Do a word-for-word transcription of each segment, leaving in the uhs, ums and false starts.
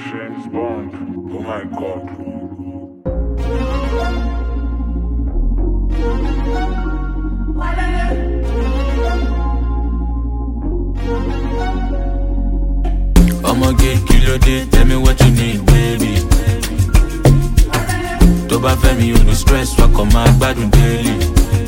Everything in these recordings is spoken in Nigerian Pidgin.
James Bond. Oh my god. I'ma get kilo day, tell me what you need, baby. Tó bá fẹ́ mi, you no stress, wá kàn máa gbádùn daily.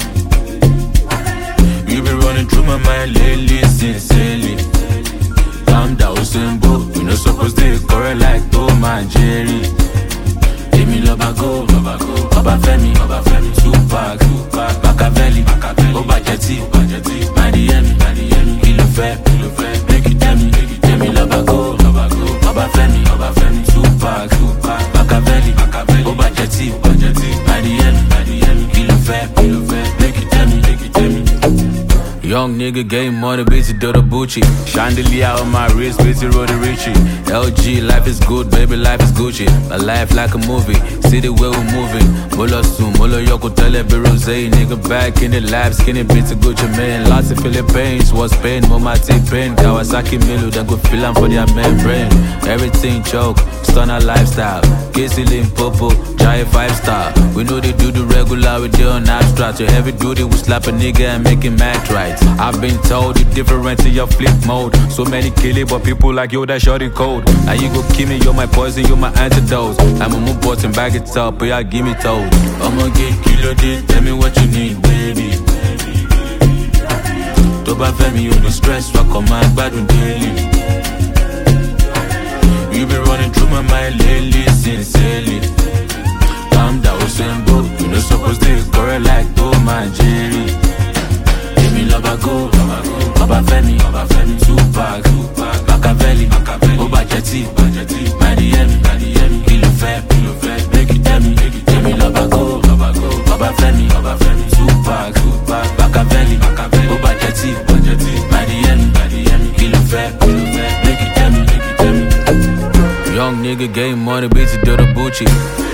You been running through my mind lately, sincerely. Calm down, simple, you no suppose to correct like Tom and Jerry. Give me love, I go, love, I go. Ọba Fẹ́mi, Ọba Fẹ́mi, Tupac, Tupac, Machiavelli, Machiavelli, Ọba Jẹ́tì, Ọba Jẹ́tì, Miami, Miami, kí ló fẹ́, kí ló fẹ́, make it tell me, tell me love, I go, love, I go. Ọba Fẹ́mi, Ọba Fẹ́mi, Tupac, Tupac, Machiavelli, Machiavelli, Ọba Jẹ́tì, Ọba Jẹ́tì, Miami, Miami, kí ló fẹ́, kí ló fẹ́, make it tell me, make it tell me. Young nigga getting money, busy do the Bucci. Chandelier on my wrist, busy road to Richie. L G, life is good, baby, life is Gucci. My life like a movie, see the way we're moving. Molo soon, molo yoko tele be rose. Nigga back in the lab, skinny bits of Gucci man. Lots of Philippines, was pain, mama take pain. Kawasaki Milu, then go feel am for their membrane. Everything choke, stunner lifestyle. Casey Limpopo, giant five star. We know they do the regular, we do on abstract. Your heavy duty, we slap a nigga and make him act right. I've been told you different in your flip mode. So many kill it, but people like you that short it cold. Now you go kill me, you're my poison, you're my antidote. I'm a move button, bag it up, but yeah, give me told. I'ma get kilo day, tell me what you need, baby. Tó bá fẹ́ mi, you no stress, wá kàn máa gbádùn daily. You been running through my mind lately, sincerely. Calm down, simple, you no supposed to correct like Tom and Jerry. Love I go, love I go. Ọba Fẹ́mi, Ọba Fẹ́mi, Tupac, Tupac, Machiavelli, Machiavelli, Ọba Jẹ́tì, Ọba Jẹ́tì, Miami, Miami, kí ló fẹ́, kí ló fẹ́, make it tell me, make it tell me. Love I go, love I go. Ọba Fẹ́mi, Ọba Fẹ́mi, Tupac, Tupac, Machiavelli, Machiavelli, Ọba Jẹ́tì, Ọba Jẹ́tì, Miami, Miami, kí ló fẹ́, kí ló fẹ́, make it tell me, make it tell me. Young nigga getting money, busy do the Bucci.